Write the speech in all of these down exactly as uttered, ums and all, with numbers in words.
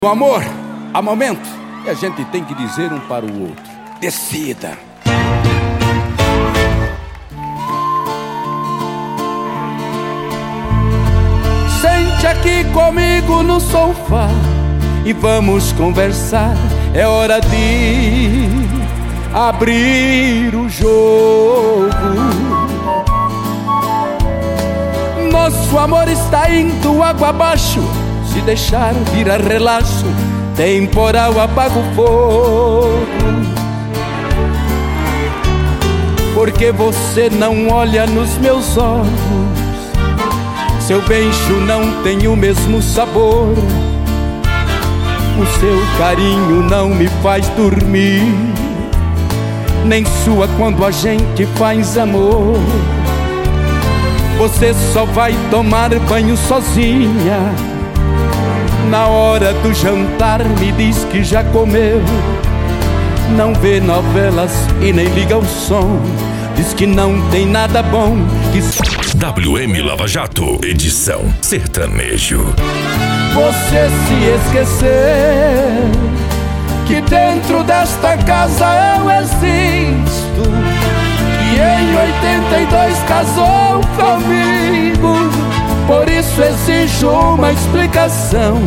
No amor, há momentos que a gente tem que dizer um para o outro: decida. Sente aqui comigo no sofá e vamos conversar. É hora de abrir o jogo. Nosso amor está indo água abaixo. Se deixar virar relaxo, temporal apaga o fogo. Porque você não olha nos meus olhos, seu beijo não tem o mesmo sabor, o seu carinho não me faz dormir, nem sua quando a gente faz amor. Você só vai tomar banho sozinha, na hora do jantar me diz que já comeu. Não vê novelas e nem liga o som, diz que não tem nada bom que... W M Lava Jato, edição sertanejo. Você se esqueceu que dentro desta casa eu existo, que em oitenta e dois casou comigo. Por isso exijo uma explicação.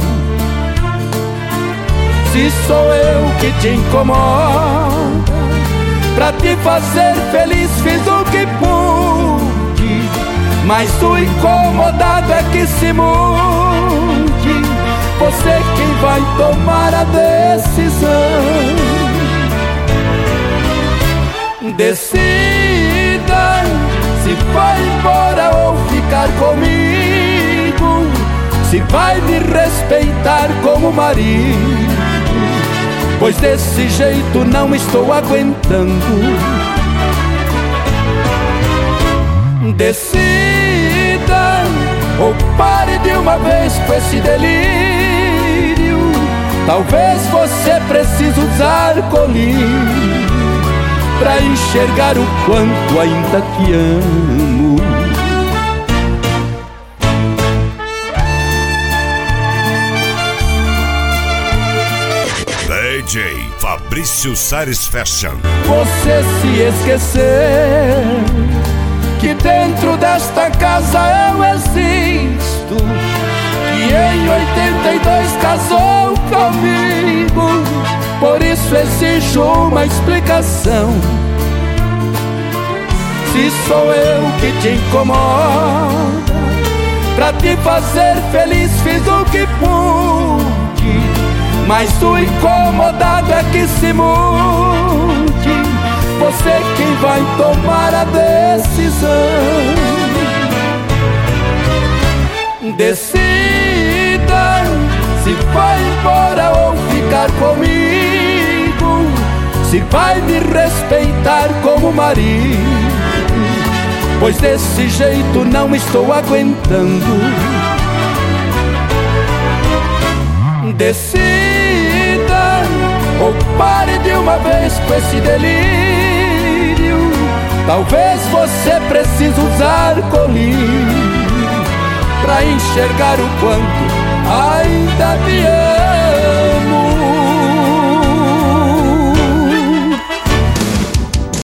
Se sou eu que te incomoda, pra te fazer feliz fiz o que pude, mas o incomodado é que se mude. Você quem vai tomar a decisão. Decida se vai embora ou ficar comigo, se vai me respeitar como marido, pois desse jeito não estou aguentando. Decida ou pare de uma vez com esse delírio. Talvez você precise usar colírio pra enxergar o quanto ainda te amo. D J Fabrício Sares Fashion. Você se esqueceu que dentro desta casa eu existo, que em oitenta e dois casou comigo. Por isso exijo uma explicação. Se sou eu que te incomoda, pra te fazer feliz fiz o que pude, mas o incomodado é que se mude. Você quem vai tomar a decisão. Decida se vai embora ou ficar comigo, se vai me respeitar como marido, pois desse jeito não estou aguentando. Decida ou pare de uma vez com esse delírio. Talvez você precise usar colírio pra enxergar o quanto ainda me ama.